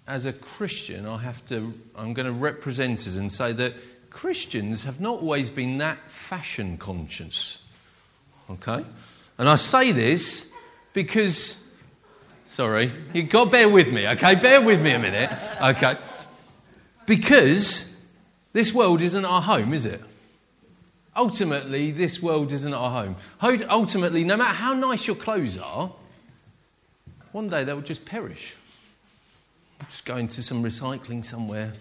as a Christian, I'm going to represent us and say that Christians have not always been that fashion conscious. Okay? And I say this because, sorry, you've got to bear with me, okay? Bear with me a minute, okay? Because this world isn't our home, is it? Ultimately, this world isn't our home. Ultimately, no matter how nice your clothes are, one day they will just perish. Just go into some recycling somewhere.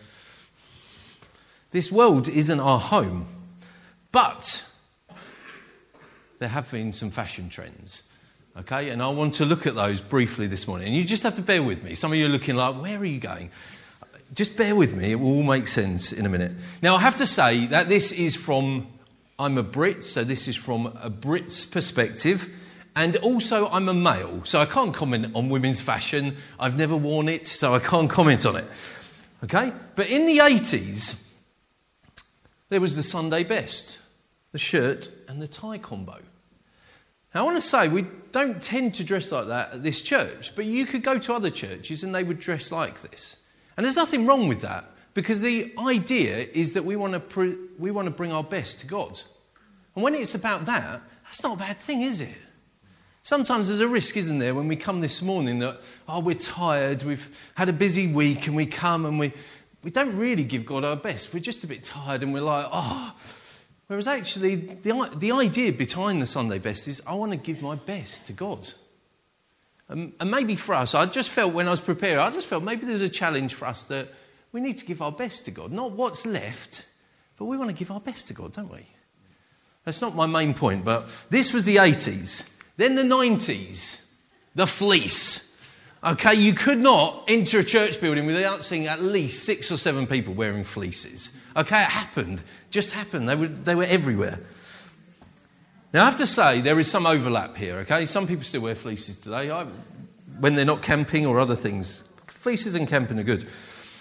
This world isn't our home. But there have been some fashion trends. Okay, and I want to look at those briefly this morning. And you just have to bear with me. Some of you are looking like, where are you going? Just bear with me. It will all make sense in a minute. Now, I have to say that this is I'm a Brit, so this is from a Brit's perspective. And also, I'm a male, so I can't comment on women's fashion. I've never worn it, so I can't comment on it. Okay? But in the 80s, there was the Sunday best, the shirt and the tie combo. Now, I want to say, we don't tend to dress like that at this church, but you could go to other churches and they would dress like this. And there's nothing wrong with that, because the idea is that we want to bring our best to God. And when it's about that, that's not a bad thing, is it? Sometimes there's a risk, isn't there, when we come this morning that, we're tired, we've had a busy week, and we come and we don't really give God our best. We're just a bit tired and we're like, Whereas actually, the idea behind the Sunday best is I want to give my best to God. And maybe for us, I just felt when I was preparing, maybe there's a challenge for us that we need to give our best to God. Not what's left, but we want to give our best to God, don't we? That's not my main point, but this was the 80s. Then the 90s, the fleece. Okay, you could not enter a church building without seeing at least 6 or 7 people wearing fleeces. Okay, it happened. Just happened. They were everywhere. Now, I have to say, there is some overlap here, okay? Some people still wear fleeces today when they're not camping or other things. Fleeces and camping are good.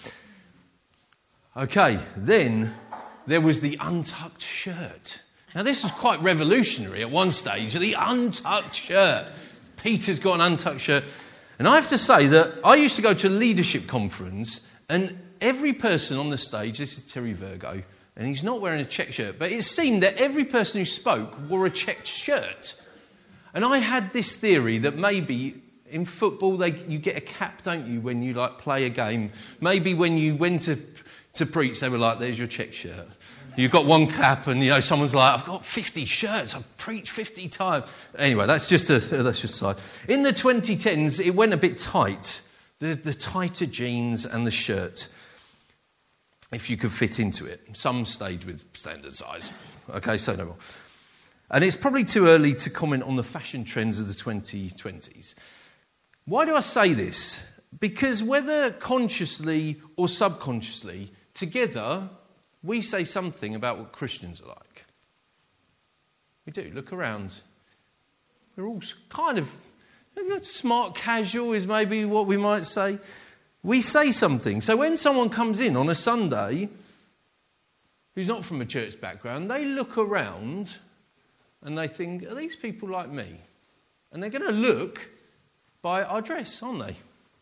Okay, then there was the untucked shirt. Now, this was quite revolutionary at one stage, the untucked shirt. Peter's got an untucked shirt. And I have to say that I used to go to a leadership conference, and every person on the stage, this is Terry Virgo, and he's not wearing a checked shirt, but it seemed that every person who spoke wore a checked shirt. And I had this theory that maybe in football you get a cap, don't you, when you play a game. Maybe when you went to preach, they were like, there's your checked shirt. You've got one cap and, someone's like, I've got 50 shirts. I've preached 50 times. Anyway, that's just a side. In the 2010s, it went a bit tight. The tighter jeans and the shirt, if you could fit into it. Some stayed with standard size. Okay, so no more. And it's probably too early to comment on the fashion trends of the 2020s. Why do I say this? Because whether consciously or subconsciously, together, we say something about what Christians are like. We do. Look around. We're all kind of smart casual is maybe what we might say. We say something. So when someone comes in on a Sunday who's not from a church background, they look around and they think, are these people like me? And they're going to look by our dress, aren't they?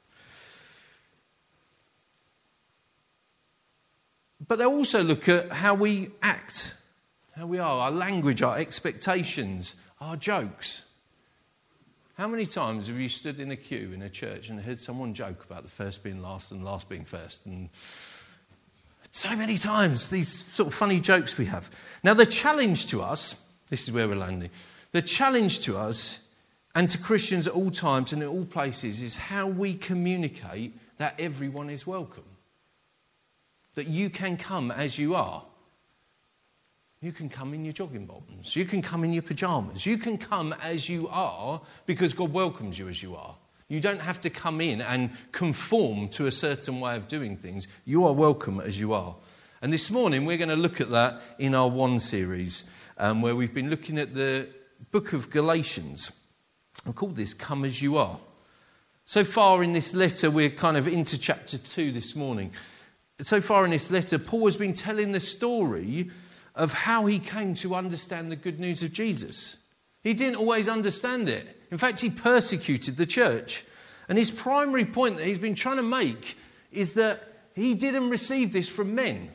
But they'll also look at how we act, how we are, our language, our expectations, our jokes. How many times have you stood in a queue in a church and heard someone joke about the first being last and last being first? And so many times, these sort of funny jokes we have. Now, the challenge to us, this is where we're landing, the challenge to us and to Christians at all times and in all places is how we communicate that everyone is welcome. That you can come as you are. You can come in your jogging bottoms. You can come in your pyjamas. You can come as you are because God welcomes you as you are. You don't have to come in and conform to a certain way of doing things. You are welcome as you are. And this morning we're going to look at that in our One series where we've been looking at the book of Galatians. I called this Come As You Are. So far in this letter we're kind of into chapter 2 this morning. So far in this letter, Paul has been telling the story of how he came to understand the good news of Jesus. He didn't always understand it. In fact, he persecuted the church. And his primary point that he's been trying to make is that he didn't receive this from men.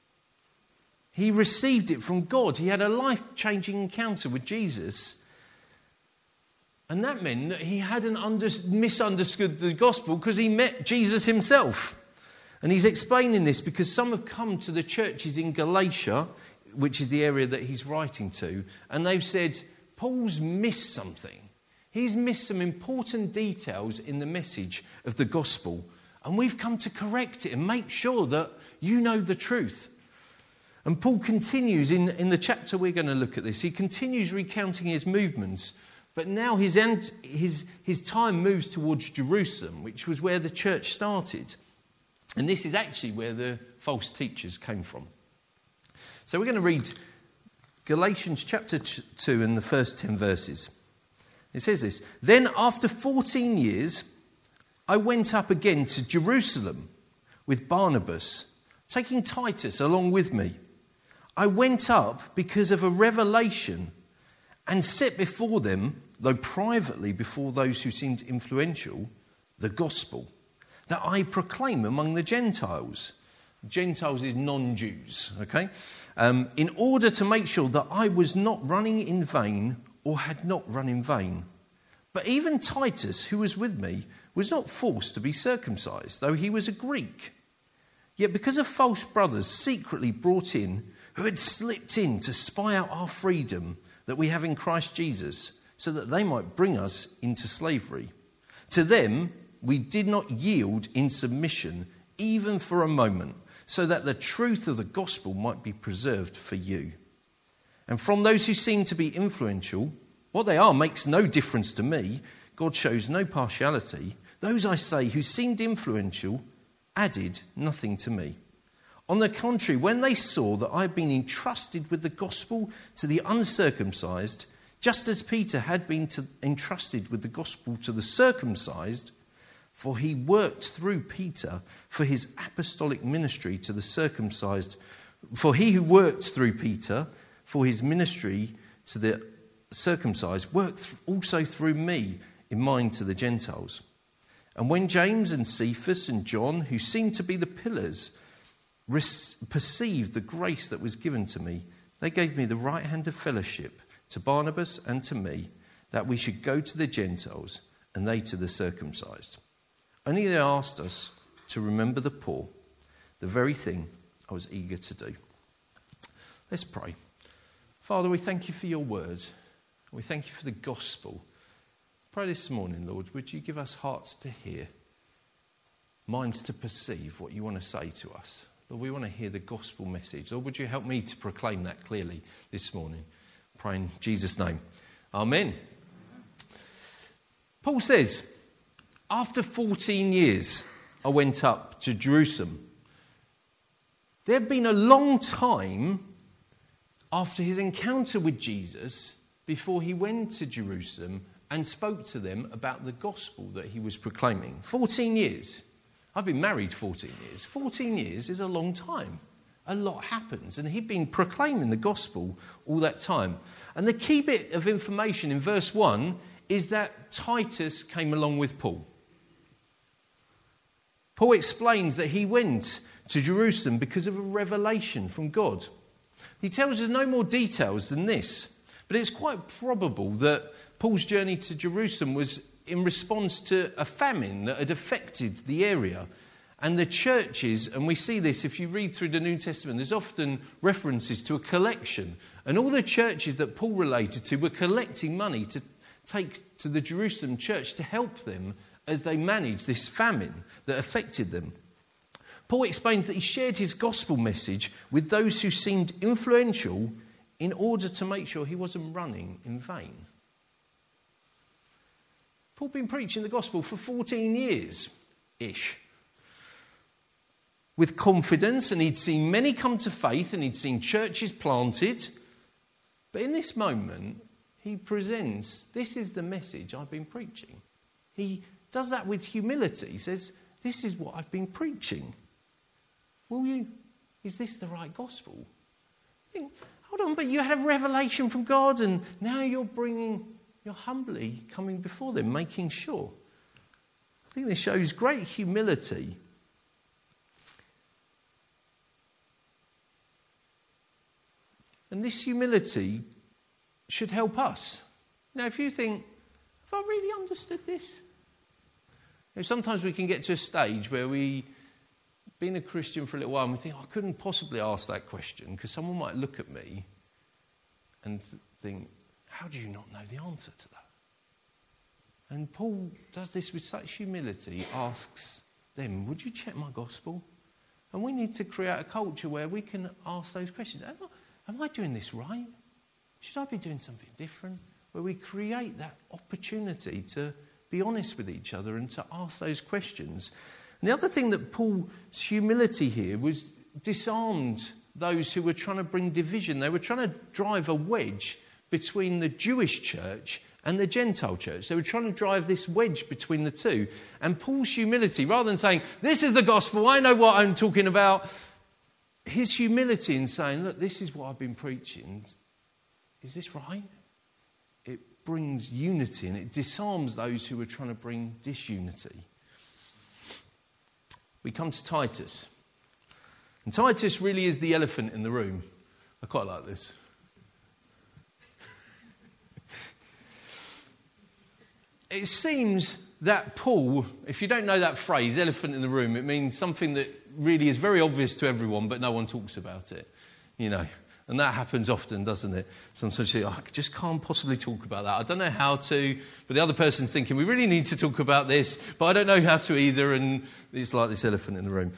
He received it from God. He had a life-changing encounter with Jesus. And that meant that he hadn't misunderstood the gospel because he met Jesus himself. And he's explaining this because some have come to the churches in Galatia, which is the area that he's writing to, and they've said, Paul's missed something. He's missed some important details in the message of the gospel. And we've come to correct it and make sure that you know the truth. And Paul continues in the chapter we're going to look at this. He continues recounting his movements, but now his time moves towards Jerusalem, which was where the church started. And this is actually where the false teachers came from. So we're going to read Galatians chapter 2 and the first 10 verses. It says this: "Then after 14 years, I went up again to Jerusalem with Barnabas, taking Titus along with me. I went up because of a revelation and set before them, though privately before those who seemed influential, the gospel that I proclaim among the Gentiles." Gentiles is non-Jews, okay? In order to make sure that I was not running in vain or had not run in vain. But even Titus, who was with me, was not forced to be circumcised, though he was a Greek. Yet because of false brothers secretly brought in, who had slipped in to spy out our freedom that we have in Christ Jesus, so that they might bring us into slavery. To them we did not yield in submission, even for a moment, so that the truth of the gospel might be preserved for you. And from those who seem to be influential, what they are makes no difference to me. God shows no partiality. Those, I say, who seemed influential added nothing to me. On the contrary, when they saw that I had been entrusted with the gospel to the uncircumcised, just as Peter had been entrusted with the gospel to the circumcised, for he worked through Peter for his apostolic ministry to the circumcised. For he who worked through Peter for his ministry to the circumcised worked also through me in mine to the Gentiles. And when James and Cephas and John, who seemed to be the pillars, perceived the grace that was given to me, they gave me the right hand of fellowship to Barnabas and to me, that we should go to the Gentiles and they to the circumcised. Only they asked us to remember the poor, the very thing I was eager to do. Let's pray. Father, we thank you for your words. We thank you for the gospel. Pray this morning, Lord, would you give us hearts to hear, minds to perceive what you want to say to us. Lord, we want to hear the gospel message. Lord, would you help me to proclaim that clearly this morning? Pray in Jesus' name. Amen. Paul says, after 14 years, I went up to Jerusalem. There had been a long time after his encounter with Jesus before he went to Jerusalem and spoke to them about the gospel that he was proclaiming. 14 years. I've been married 14 years. 14 years is a long time. A lot happens. And he'd been proclaiming the gospel all that time. And the key bit of information in verse 1 is that Titus came along with Paul. Paul explains that he went to Jerusalem because of a revelation from God. He tells us no more details than this, but it's quite probable that Paul's journey to Jerusalem was in response to a famine that had affected the area. And the churches, and we see this if you read through the New Testament, there's often references to a collection. And all the churches that Paul related to were collecting money to take to the Jerusalem church to help them as they managed this famine that affected them. Paul explains that he shared his gospel message with those who seemed influential in order to make sure he wasn't running in vain. Paul had been preaching the gospel for 14 years-ish. With confidence, and he'd seen many come to faith, and he'd seen churches planted. But in this moment, he presents, this is the message I've been preaching. He does that with humility. He says, this is what I've been preaching. Is this the right gospel? Think, hold on, but you had a revelation from God and now you're humbly coming before them, making sure. I think this shows great humility And this humility should help us. Now, if you think, have I really understood this? Sometimes we can get to a stage where we've been a Christian for a little while and we think, I couldn't possibly ask that question because someone might look at me and think, how do you not know the answer to that? And Paul does this with such humility, asks them, would you check my gospel? And we need to create a culture where we can ask those questions. Am I doing this right? Should I be doing something different? Where we create that opportunity to be honest with each other and to ask those questions. And the other thing that Paul's humility here was disarmed those who were trying to bring division. They were trying to drive a wedge between the Jewish church and the Gentile church. They were trying to drive this wedge between the two. And Paul's humility, rather than saying, this is the gospel, I know what I'm talking about, his humility in saying, look, this is what I've been preaching. Is this right? It brings unity and it disarms those who are trying to bring disunity. We come to Titus. And Titus really is the elephant in the room. I quite like this. It seems that Paul, if you don't know that phrase, elephant in the room, it means something that really is very obvious to everyone, but no one talks about it, And that happens often, doesn't it? Sometimes you think, I just can't possibly talk about that. I don't know how to, but the other person's thinking, we really need to talk about this, but I don't know how to either, and it's like this elephant in the room.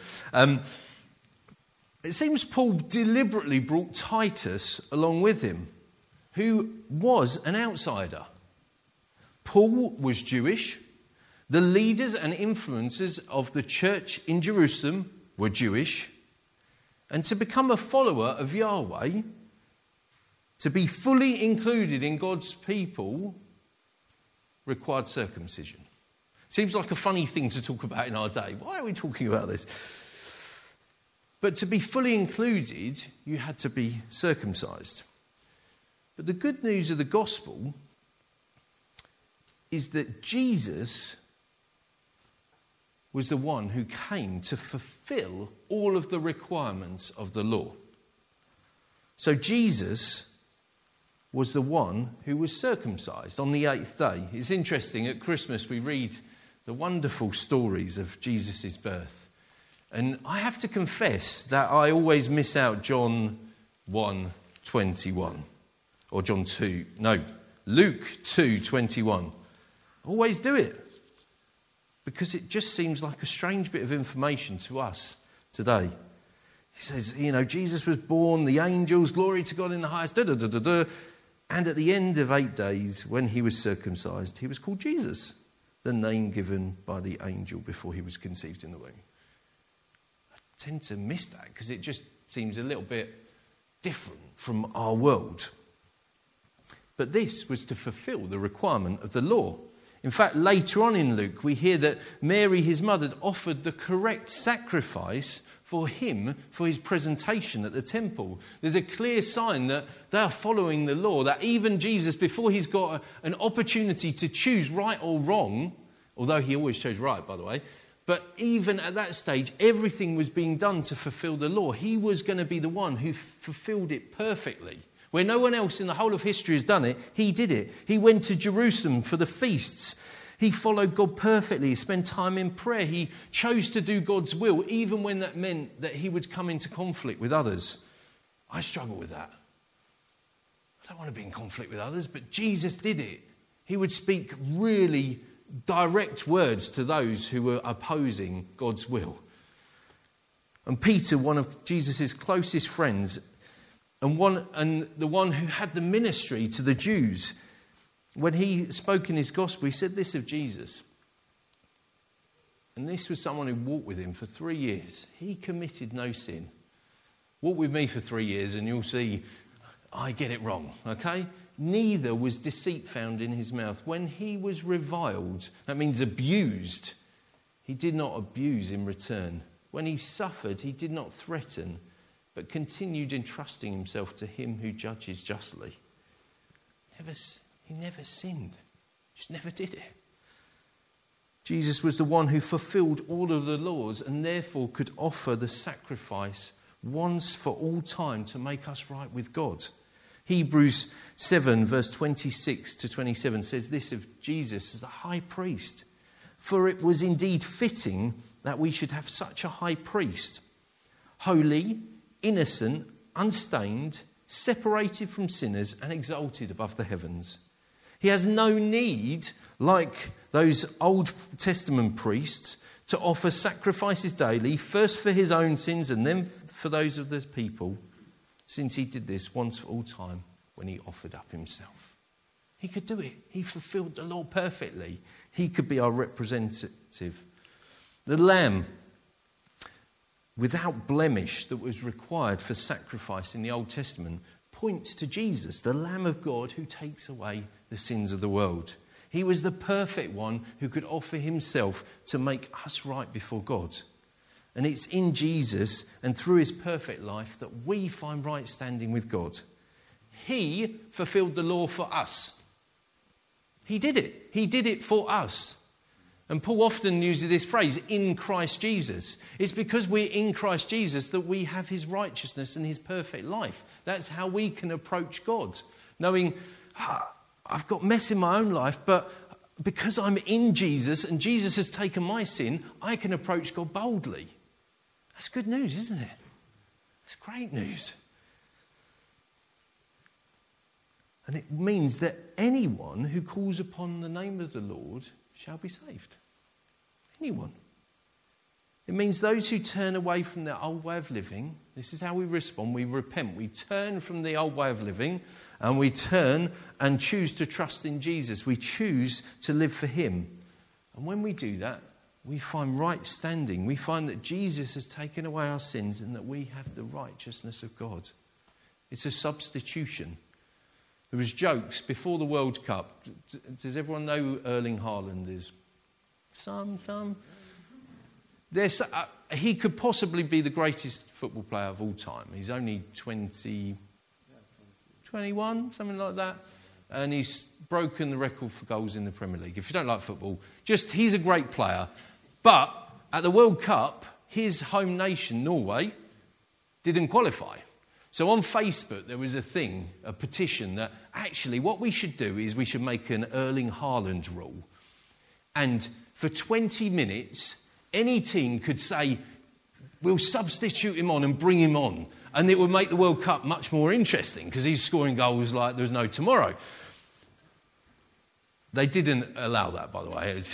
It seems Paul deliberately brought Titus along with him, who was an outsider. Paul was Jewish. The leaders and influencers of the church in Jerusalem were Jewish. And to become a follower of Yahweh, to be fully included in God's people, required circumcision. Seems like a funny thing to talk about in our day. Why are we talking about this? But to be fully included, you had to be circumcised. But the good news of the gospel is that Jesus was the one who came to fulfill all of the requirements of the law. So Jesus was the one who was circumcised on the 8th day. It's interesting, at Christmas we read the wonderful stories of Jesus' birth. And I have to confess that I always miss out John 1:21. Or Luke 2:21. Always do it. Because it just seems like a strange bit of information to us today. He says, Jesus was born, the angels, glory to God in the highest, And at the end of 8 days, when he was circumcised, he was called Jesus, the name given by the angel before he was conceived in the womb. I tend to miss that because it just seems a little bit different from our world. But this was to fulfill the requirement of the law. In fact, later on in Luke, we hear that Mary, his mother, had offered the correct sacrifice for him for his presentation at the temple. There's a clear sign that they are following the law, that even Jesus, before he's got an opportunity to choose right or wrong, although he always chose right, by the way, but even at that stage, everything was being done to fulfill the law. He was going to be the one who fulfilled it perfectly. Where no one else in the whole of history has done it, he did it. He went to Jerusalem for the feasts. He followed God perfectly. He spent time in prayer. He chose to do God's will, even when that meant that he would come into conflict with others. I struggle with that. I don't want to be in conflict with others, but Jesus did it. He would speak really direct words to those who were opposing God's will. And Peter, one of Jesus' closest friends, and the one who had the ministry to the Jews, when he spoke in his gospel, he said this of Jesus. And this was someone who walked with him for 3 years. He committed no sin. Walk with me for 3 years and you'll see I get it wrong, okay? Neither was deceit found in his mouth. When he was reviled, that means abused, he did not abuse in return. When he suffered, he did not threaten, but continued entrusting himself to him who judges justly. He never sinned. Just never did it. Jesus was the one who fulfilled all of the laws and therefore could offer the sacrifice once for all time to make us right with God. Hebrews 7 verse 26 to 27 says this of Jesus as the high priest. For it was indeed fitting that we should have such a high priest, holy, innocent, unstained, separated from sinners and exalted above the heavens. He has no need, like those Old Testament priests, to offer sacrifices daily, first for his own sins and then for those of the people, since he did this once for all time when he offered up himself. He could do it. He fulfilled the law perfectly. He could be our representative. The lamb without blemish that was required for sacrifice in the Old Testament points to Jesus, the Lamb of God who takes away the sins of the world. He was the perfect one who could offer himself to make us right before God. And it's in Jesus and through his perfect life that we find right standing with God. He fulfilled the law for us. He did it. He did it for us. And Paul often uses this phrase, in Christ Jesus. It's because we're in Christ Jesus that we have his righteousness and his perfect life. That's how we can approach God. Knowing, I've got mess in my own life, but because I'm in Jesus and Jesus has taken my sin, I can approach God boldly. That's good news, isn't it? That's great news. And it means that anyone who calls upon the name of the Lord shall be saved. Anyone. It means those who turn away from their old way of living, this is how we respond, we repent. We turn from the old way of living and we turn and choose to trust in Jesus. We choose to live for him. And when we do that, we find right standing. We find that Jesus has taken away our sins and that we have the righteousness of God. It's a substitution. There was jokes before the World Cup. Does everyone know who Erling Haaland is? Some. He could possibly be the greatest football player of all time. He's only 21, something like that. And he's broken the record for goals in the Premier League. If you don't like football, he's a great player. But at the World Cup, his home nation, Norway, didn't qualify. So on Facebook, there was a petition that actually what we should do is we should make an Erling Haaland rule. And for 20 minutes, any team could say, we'll substitute him on and bring him on. And it would make the World Cup much more interesting because he's scoring goals like there's no tomorrow. They didn't allow that, by the way.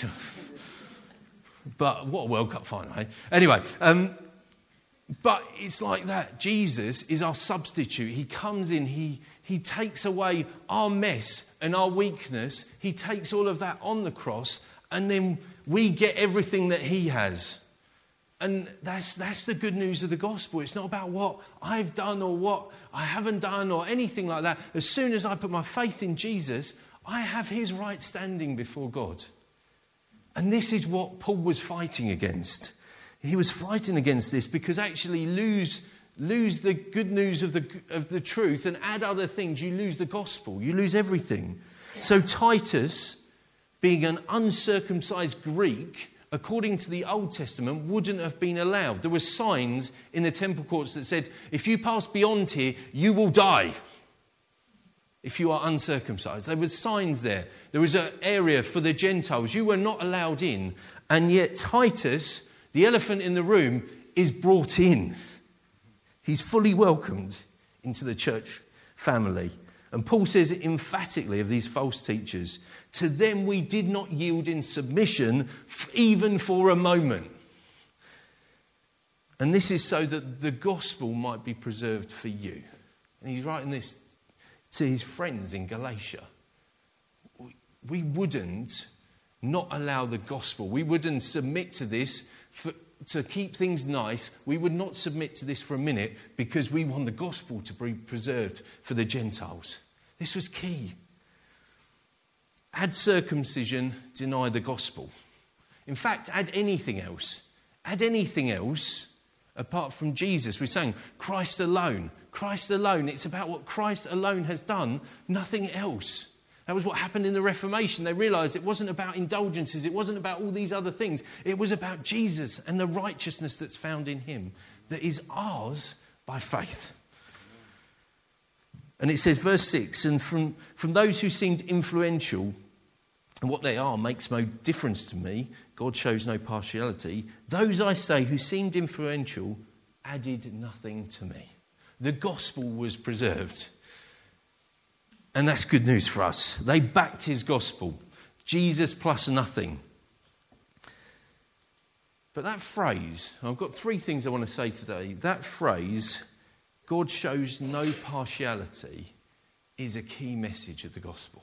But what a World Cup final, eh? Anyway, but it's like that. Jesus is our substitute. He comes in, he takes away our mess and our weakness. He takes all of that on the cross, and then we get everything that he has. And that's the good news of the gospel. It's not about what I've done or what I haven't done or anything like that. As soon as I put my faith in Jesus, I have his right standing before God. And this is what Paul was fighting against. He was fighting against this because actually lose the good news of the truth and add other things, you lose the gospel. You lose everything. So Titus, being an uncircumcised Greek, according to the Old Testament, wouldn't have been allowed. There were signs in the temple courts that said, if you pass beyond here, you will die. If you are uncircumcised. There were signs there. There was an area for the Gentiles. You were not allowed in. And yet Titus, the elephant in the room, is brought in. He's fully welcomed into the church family. And Paul says it emphatically of these false teachers. To them we did not yield in submission even for a moment. And this is so that the gospel might be preserved for you. And he's writing this to his friends in Galatia. We wouldn't not allow the gospel. We wouldn't submit to this to keep things nice. We would not submit to this for a minute because we want the gospel to be preserved for the Gentiles. This was key. Add circumcision, deny the gospel. In fact, add anything else. Add anything else apart from Jesus. We're saying Christ alone. Christ alone. It's about what Christ alone has done, nothing else. That was what happened in the Reformation. They realised it wasn't about indulgences. It wasn't about all these other things. It was about Jesus and the righteousness that's found in him that is ours by faith. And it says, verse 6, and from those who seemed influential, and what they are makes no difference to me, God shows no partiality. Those, I say, who seemed influential added nothing to me. The gospel was preserved. And that's good news for us. They backed his gospel. Jesus plus nothing. But that phrase, I've got three things I want to say today. That phrase, God shows no partiality, is a key message of the gospel.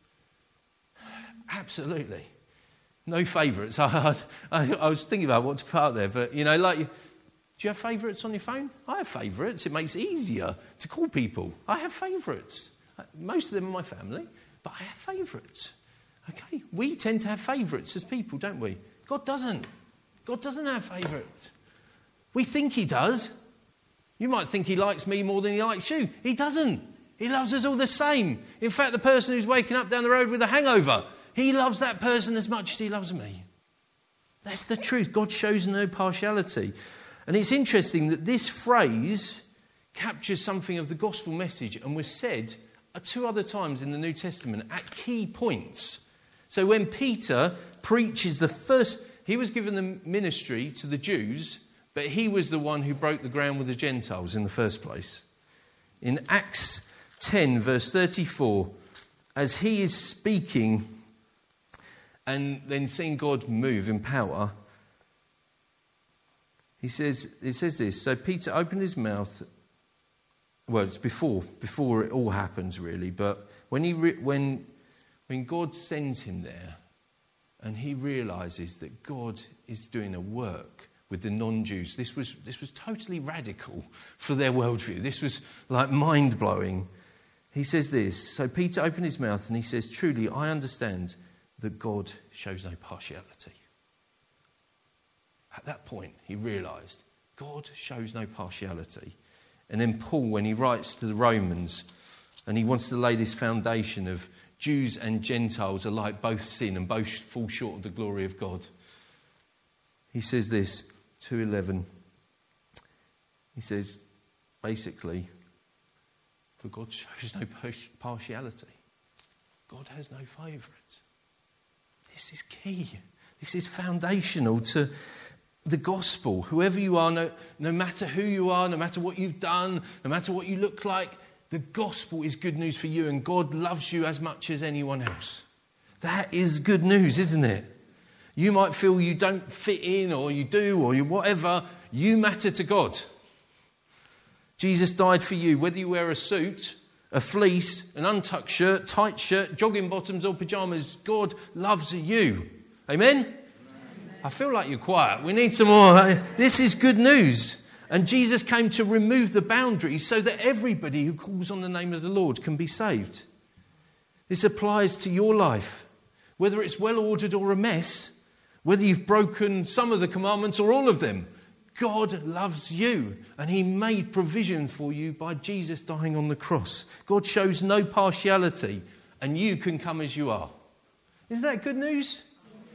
Absolutely. No favourites. I was thinking about what to put out there, but, do you have favourites on your phone? I have favourites. It makes it easier to call people. I have favourites. Most of them are my family, but I have favourites. Okay? We tend to have favourites as people, don't we? God doesn't. God doesn't have favourites. We think he does. You might think he likes me more than he likes you. He doesn't. He loves us all the same. In fact, the person who's waking up down the road with a hangover, he loves that person as much as he loves me. That's the truth. God shows no partiality. And it's interesting that this phrase captures something of the gospel message and was said 2 other times in the New Testament at key points. So when Peter preaches he was given the ministry to the Jews, but he was the one who broke the ground with the Gentiles in the first place. In Acts 10, verse 34, as he is speaking and then seeing God move in power, it says this, so Peter opened his mouth. Well, it's before it all happens, really. But when God sends him there, and he realises that God is doing a work with the non-Jews, this was totally radical for their worldview. This was like mind-blowing. He says this. So Peter opened his mouth and he says, "Truly, I understand that God shows no partiality." At that point, he realised God shows no partiality. And then Paul, when he writes to the Romans, and he wants to lay this foundation of Jews and Gentiles alike both sin and both fall short of the glory of God. He says this, 2:11. He says, basically, for God shows no partiality. God has no favourites. This is key. This is foundational to the gospel. Whoever you are, no matter who you are, no matter what you've done, no matter what you look like, the gospel is good news for you, and God loves you as much as anyone else. That is good news, isn't it? You might feel you don't fit in, or you do, or you whatever. You matter to God. Jesus died for you, whether you wear a suit, a fleece, an untucked shirt, tight shirt, jogging bottoms or pyjamas. God loves you. Amen? I feel like you're quiet. We need some more. This is good news. And Jesus came to remove the boundaries so that everybody who calls on the name of the Lord can be saved. This applies to your life. Whether it's well ordered or a mess, whether you've broken some of the commandments or all of them, God loves you. And he made provision for you by Jesus dying on the cross. God shows no partiality, and you can come as you are. Isn't that good news?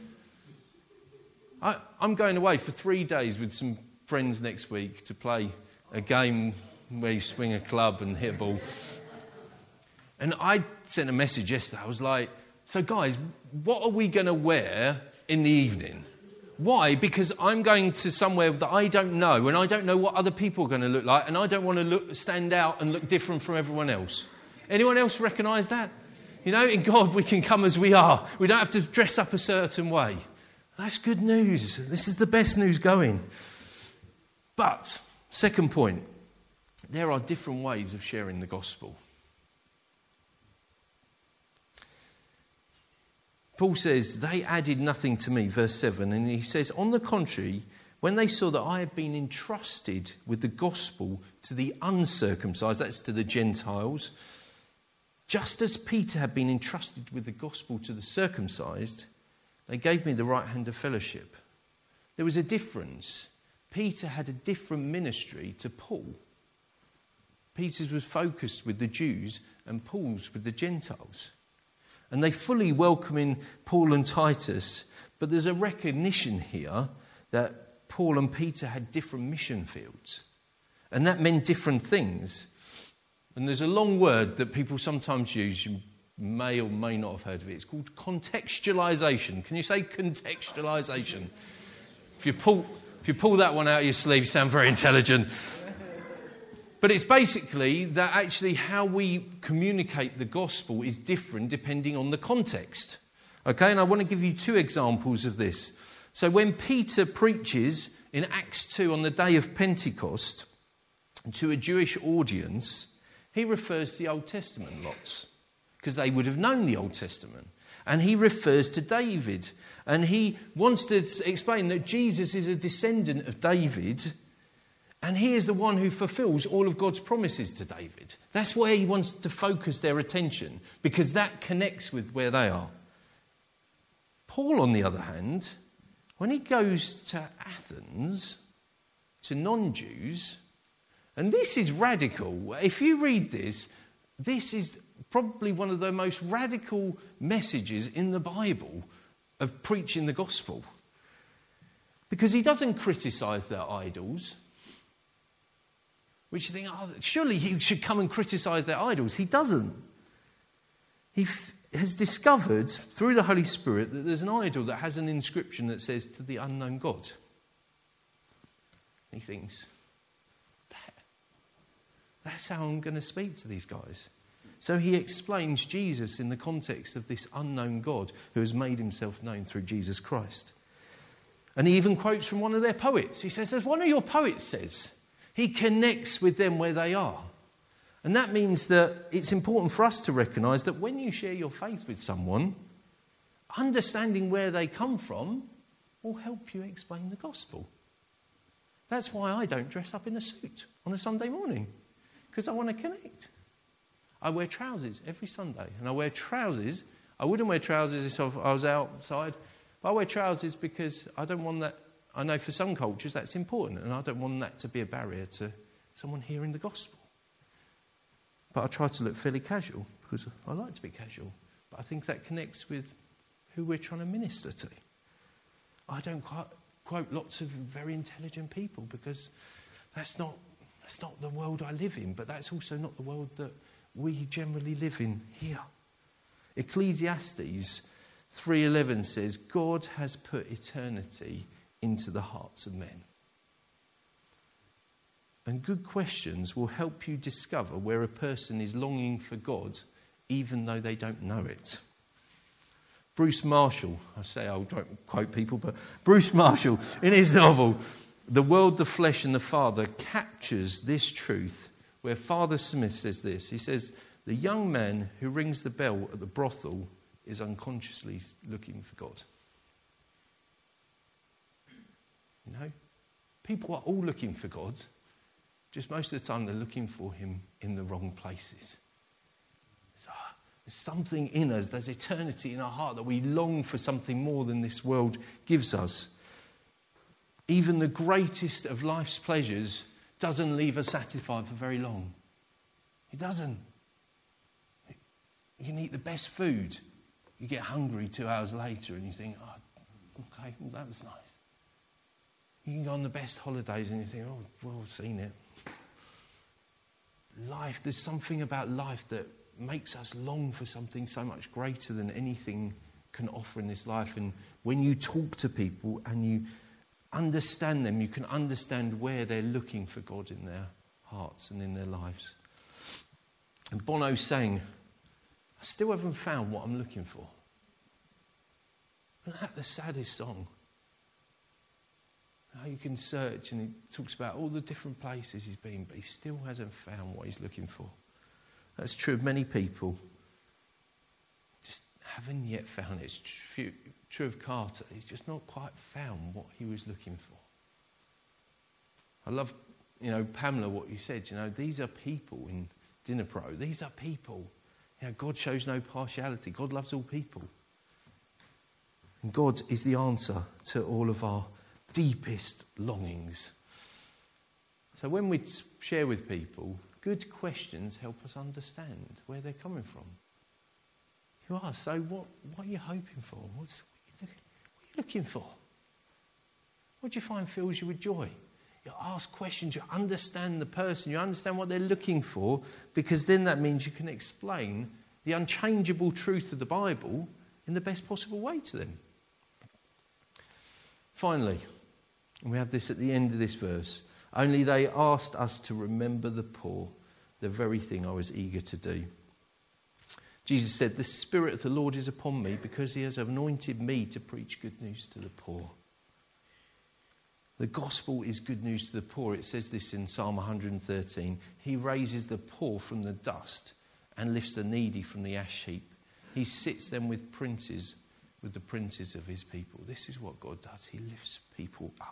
I'm going away for 3 days with some friends next week to play a game where you swing a club and hit a ball. And I sent a message yesterday. I was like, so guys, what are we going to wear in the evening? Why? Because I'm going to somewhere that I don't know, and I don't know what other people are going to look like, and I don't want to stand out and look different from everyone else. Anyone else recognise that? In God we can come as we are. We don't have to dress up a certain way. That's good news. This is the best news going. But, second point, there are different ways of sharing the gospel. Paul says, they added nothing to me, verse 7, and he says, on the contrary, when they saw that I had been entrusted with the gospel to the uncircumcised, that's to the Gentiles, just as Peter had been entrusted with the gospel to the circumcised, they gave me the right hand of fellowship. There was a difference. Peter had a different ministry to Paul. Peter's was focused with the Jews and Paul's with the Gentiles. And they fully welcome in Paul and Titus, but there's a recognition here that Paul and Peter had different mission fields. And that meant different things. And there's a long word that people sometimes use. You may or may not have heard of it. It's called contextualisation. Can you say contextualisation? If you pull that one out of your sleeve, you sound very intelligent. But it's basically that actually how we communicate the gospel is different depending on the context. Okay, and I want to give you 2 examples of this. So when Peter preaches in Acts 2 on the day of Pentecost to a Jewish audience, he refers to the Old Testament lots because they would have known the Old Testament. And he refers to David. And he wants to explain that Jesus is a descendant of David. And he is the one who fulfills all of God's promises to David. That's where he wants to focus their attention, because that connects with where they are. Paul, on the other hand, when he goes to Athens, to non-Jews, and this is radical. If you read this, this is probably one of the most radical messages in the Bible of preaching the gospel. Because he doesn't criticise their idols. Which you think, surely he should come and criticise their idols. He doesn't. He has discovered through the Holy Spirit that there's an idol that has an inscription that says, "To the unknown God." And he thinks, that's how I'm going to speak to these guys. So he explains Jesus in the context of this unknown God who has made himself known through Jesus Christ. And he even quotes from one of their poets. He says, as one of your poets says, he connects with them where they are. And that means that it's important for us to recognise that when you share your faith with someone, understanding where they come from will help you explain the gospel. That's why I don't dress up in a suit on a Sunday morning, because I want to connect. I wear trousers every Sunday, and I wear trousers. I wouldn't wear trousers if I was outside, but I wear trousers because I don't want that. I know for some cultures that's important, and I don't want that to be a barrier to someone hearing the gospel. But I try to look fairly casual because I like to be casual, but I think that connects with who we're trying to minister to. I don't quote lots of very intelligent people because that's not the world I live in, but that's also not the world that we generally live in here. Ecclesiastes 3:11 says, God has put eternity into the hearts of men. And good questions will help you discover where a person is longing for God, even though they don't know it. Bruce Marshall, I don't quote people, but Bruce Marshall, in his novel, The World, the Flesh and the Father, captures this truth where Father Smith says this. He says, the young man who rings the bell at the brothel is unconsciously looking for God. You know, people are all looking for God. Just most of the time they're looking for him in the wrong places. There's something in us, there's eternity in our heart that we long for something more than this world gives us. Even the greatest of life's pleasures doesn't leave us satisfied for very long. It doesn't. You can eat the best food. You get hungry 2 hours later and you think, okay, well, that was nice. You can go on the best holidays and you think, well, I've seen it. Life, there's something about life that makes us long for something so much greater than anything can offer in this life. And when you talk to people and you understand them, you can understand where they're looking for God in their hearts and in their lives. And Bono sang, I still haven't found what I'm looking for. Isn't that the saddest song? How you can search, and he talks about all the different places he's been, but he still hasn't found what he's looking for. That's true of many people. Just haven't yet found it. It's true of Carter. He's just not quite found what he was looking for. I love, Pamela, what you said. These are people in Dinner Pro. These are people. God shows no partiality. God loves all people. And God is the answer to all of our deepest longings. So when we share with people, good questions help us understand where they're coming from. You ask, so what are you hoping for? What are you looking for? What do you find fills you with joy? You ask questions, you understand the person, you understand what they're looking for, because then that means you can explain the unchangeable truth of the Bible in the best possible way to them. Finally, and we have this at the end of this verse, only they asked us to remember the poor, the very thing I was eager to do. Jesus said, the Spirit of the Lord is upon me because he has anointed me to preach good news to the poor. The gospel is good news to the poor. It says this in Psalm 113. He raises the poor from the dust and lifts the needy from the ash heap. He sits them with the princes of his people. This is what God does. He lifts people up.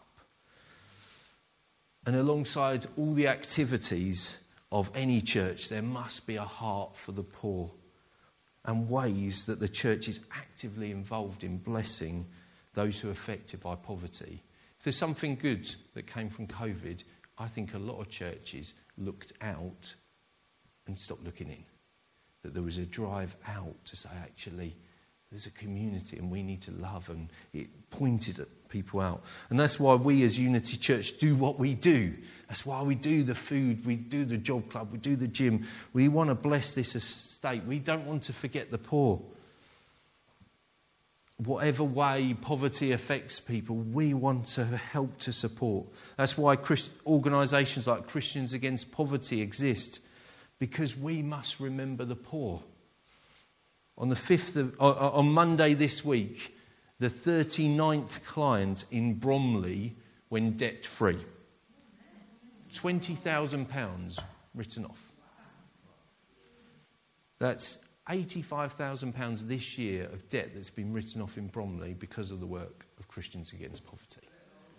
And alongside all the activities of any church, there must be a heart for the poor and ways that the church is actively involved in blessing those who are affected by poverty. If there's something good that came from COVID, I think a lot of churches looked out and stopped looking in. That there was a drive out to say, actually, there's a community and we need to love, and it pointed at people out. And that's why we as Unity Church do what we do. That's why we do the food, we do the job club, we do the gym. We want to bless this estate. We don't want to forget the poor. Whatever way poverty affects people, we want to help to support. That's why organisations like Christians Against Poverty exist, because we must remember the poor. On Monday this week, the 39th client in Bromley went debt-free. £20,000 written off. That's £85,000 this year of debt that's been written off in Bromley because of the work of Christians Against Poverty.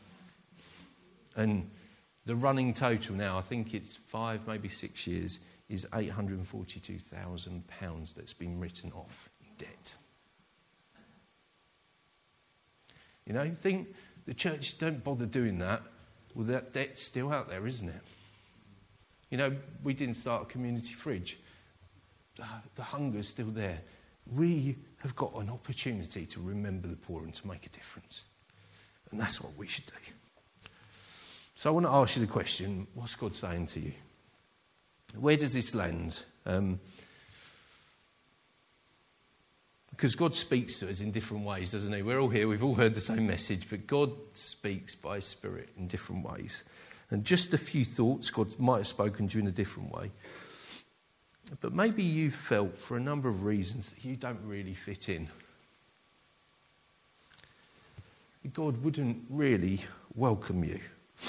And the running total now, I think it's 5, maybe 6 years, is £842,000 that's been written off in debt. You know, you think the church don't bother doing that. Well, that debt's still out there, isn't it? You know, we didn't start a community fridge. The hunger's still there. We have got an opportunity to remember the poor and to make a difference. And that's what we should do. So I want to ask you the question, what's God saying to you? Where does this land? Because God speaks to us in different ways, doesn't he? We're all here, we've all heard the same message, but God speaks by His Spirit in different ways. And just a few thoughts, God might have spoken to you in a different way. But maybe you felt, for a number of reasons, that you don't really fit in. God wouldn't really welcome you.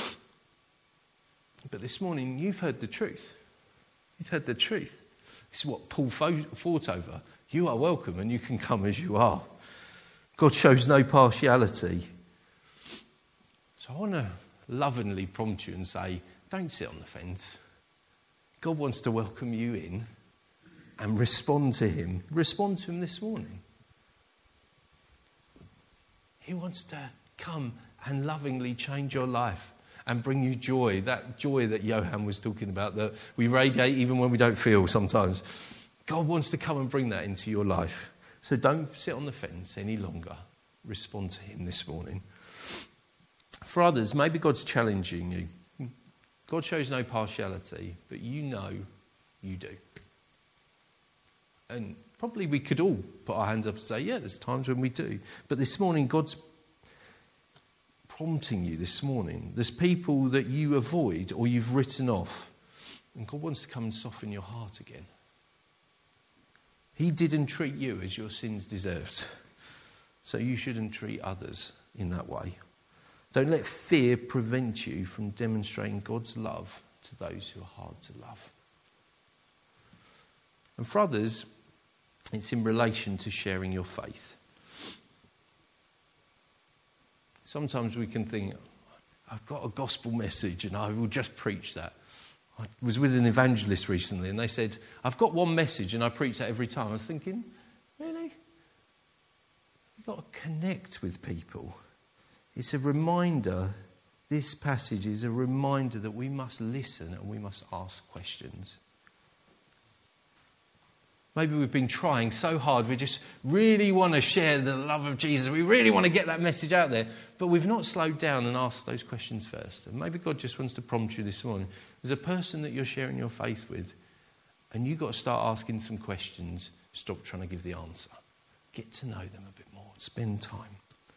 But this morning, you've heard the truth. You've heard the truth. This is what Paul fought over. You are welcome and you can come as you are. God shows no partiality. So I want to lovingly prompt you and say, don't sit on the fence. God wants to welcome you in and respond to Him. Respond to Him this morning. He wants to come and lovingly change your life and bring you joy. That joy that Johan was talking about, that we radiate even when we don't feel sometimes. God wants to come and bring that into your life. So don't sit on the fence any longer. Respond to Him this morning. For others, maybe God's challenging you. God shows no partiality, but you know you do. And probably we could all put our hands up and say, yeah, there's times when we do. But this morning, God's prompting you this morning. There's people that you avoid or you've written off. And God wants to come and soften your heart again. He didn't treat you as your sins deserved. So you shouldn't treat others in that way. Don't let fear prevent you from demonstrating God's love to those who are hard to love. And for others, it's in relation to sharing your faith. Sometimes we can think, I've got a gospel message and I will just preach that. I was with an evangelist recently and they said, I've got one message and I preach that every time. I was thinking, really? You've got to connect with people. It's a reminder, this passage is a reminder that we must listen and we must ask questions. Maybe we've been trying so hard. We just really want to share the love of Jesus. We really want to get that message out there. But we've not slowed down and asked those questions first. And maybe God just wants to prompt you this morning. There's a person that you're sharing your faith with, and you've got to start asking some questions. Stop trying to give the answer. Get to know them a bit more. Spend time.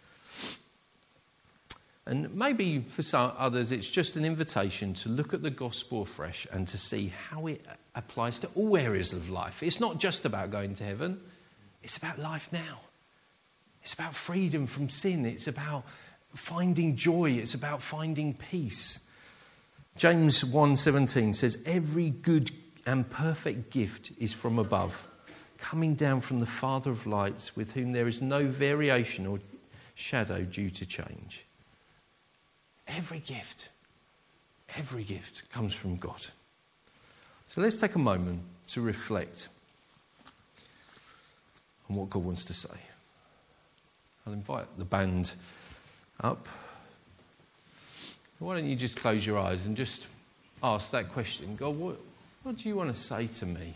And maybe for some others, it's just an invitation to look at the gospel afresh and to see how it applies to all areas of life. It's not just about going to heaven. It's about life now. It's about freedom from sin. It's about finding joy. It's about finding peace. James 1:17 says, every good and perfect gift is from above, coming down from the Father of lights, with whom there is no variation or shadow due to change. Every gift comes from God. So let's take a moment to reflect on what God wants to say. I'll invite the band up. Why don't you just close your eyes and just ask that question. God, what do you want to say to me?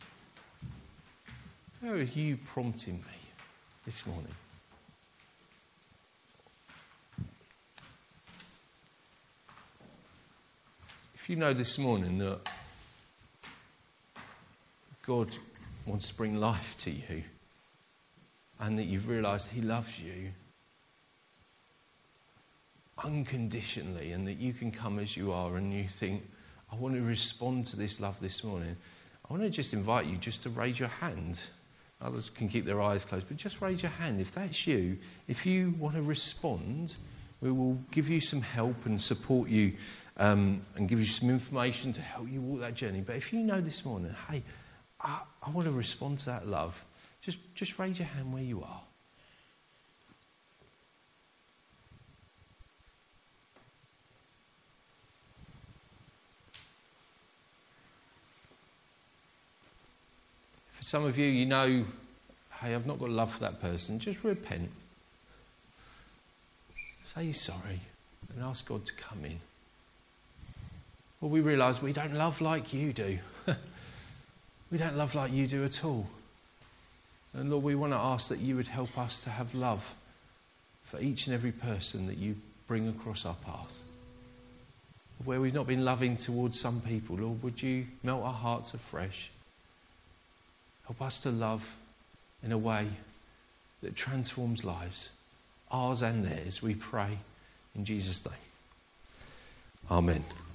How are you prompting me this morning? If you know this morning that God wants to bring life to you and that you've realised He loves you unconditionally and that you can come as you are and you think, I want to respond to this love this morning, I want to just invite you just to raise your hand. Others can keep their eyes closed, but just raise your hand. If that's you, if you want to respond, we will give you some help and support you and give you some information to help you walk that journey. But if you know this morning, hey, I want to respond to that love, just raise your hand where you are. For some of you, you know, hey, I've not got love for that person. Just repent. Say sorry and ask God to come in. Well, we realise we don't love like you do. We don't love like you do at all. And Lord, we want to ask that you would help us to have love for each and every person that you bring across our path. Where we've not been loving towards some people, Lord, would you melt our hearts afresh? Help us to love in a way that transforms lives, ours and theirs, we pray in Jesus' name. Amen.